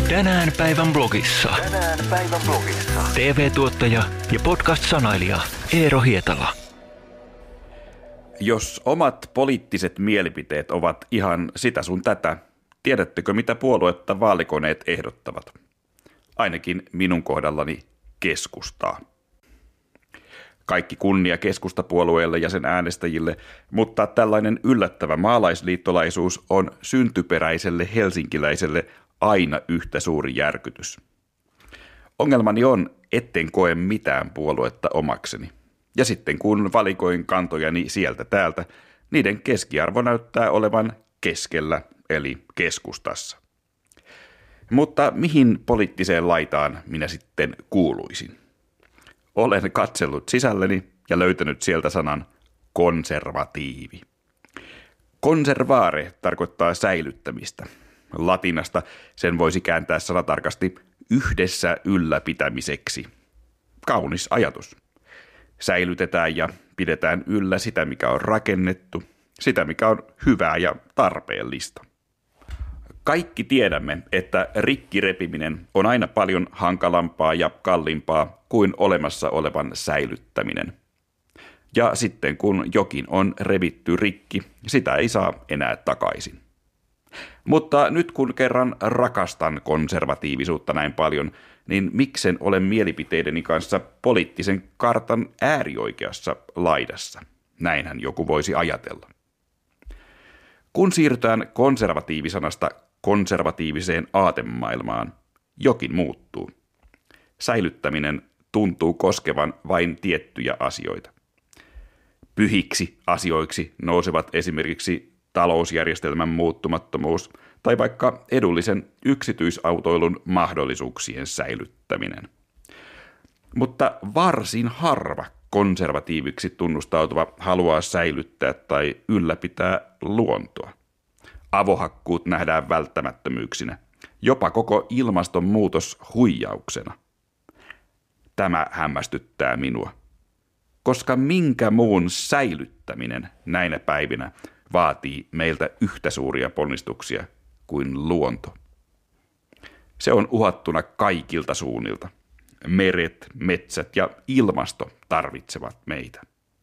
Tänään päivän blogissa. TV-tuottaja ja podcast-sanailija Eero Hietala. Jos omat poliittiset mielipiteet ovat ihan sitä sun tätä, tiedättekö mitä puoluetta vaalikoneet ehdottavat? Ainakin minun kohdallani keskustaa. Kaikki kunnia keskustapuolueelle ja sen äänestäjille, mutta tällainen yllättävä maalaisliittolaisuus on syntyperäiselle helsinkiläiselle aina yhtä suuri järkytys. Ongelmani on, etten koe mitään puoluetta omakseni. Ja sitten kun valikoin kantojani sieltä täältä, niiden keskiarvo näyttää olevan keskellä, eli keskustassa. Mutta mihin poliittiseen laitaan minä sitten kuuluisin? Olen katsellut sisälleni ja löytänyt sieltä sanan konservatiivi. Conservare tarkoittaa säilyttämistä. Latinasta sen voisi kääntää sanatarkasti yhdessä ylläpitämiseksi. Kaunis ajatus. Säilytetään ja pidetään yllä sitä, mikä on rakennettu, sitä, mikä on hyvää ja tarpeellista. Kaikki tiedämme, että rikkirepiminen on aina paljon hankalampaa ja kalliimpaa kuin olemassa olevan säilyttäminen. Ja sitten kun jokin on revitty rikki, sitä ei saa enää takaisin. Mutta nyt kun kerran rakastan konservatiivisuutta näin paljon, niin miksen olen mielipiteideni kanssa poliittisen kartan äärioikeassa laidassa? Näinhän joku voisi ajatella. Kun siirrytään konservatiivisanasta konservatiiviseen aatemaailmaan, jokin muuttuu. Säilyttäminen tuntuu koskevan vain tiettyjä asioita. Pyhiksi asioiksi nousevat esimerkiksi talousjärjestelmän muuttumattomuus tai vaikka edullisen yksityisautoilun mahdollisuuksien säilyttäminen. Mutta varsin harva konservatiiviksi tunnustautuva haluaa säilyttää tai ylläpitää luontoa. Avohakkuut nähdään välttämättömyyksinä, jopa koko ilmastonmuutos huijauksena. Tämä hämmästyttää minua, koska minkä muun säilyttäminen näinä päivinä vaatii meiltä yhtä suuria ponnistuksia kuin luonto. Se on uhattuna kaikilta suunnilta. Meret, metsät ja ilmasto tarvitsevat meitä.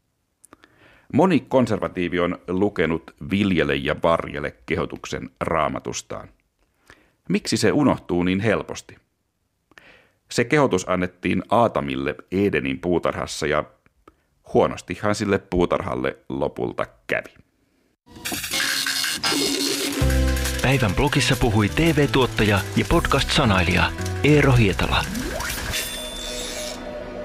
Moni konservatiivi on lukenut Viljele ja varjele -kehotuksen Raamatustaan. Miksi se unohtuu niin helposti? Se kehotus annettiin Aatamille Edenin puutarhassa ja huonostihan sille puutarhalle lopulta kävi. Päivän blogissa puhui TV-tuottaja ja podcast-sanailija Eero Hietala.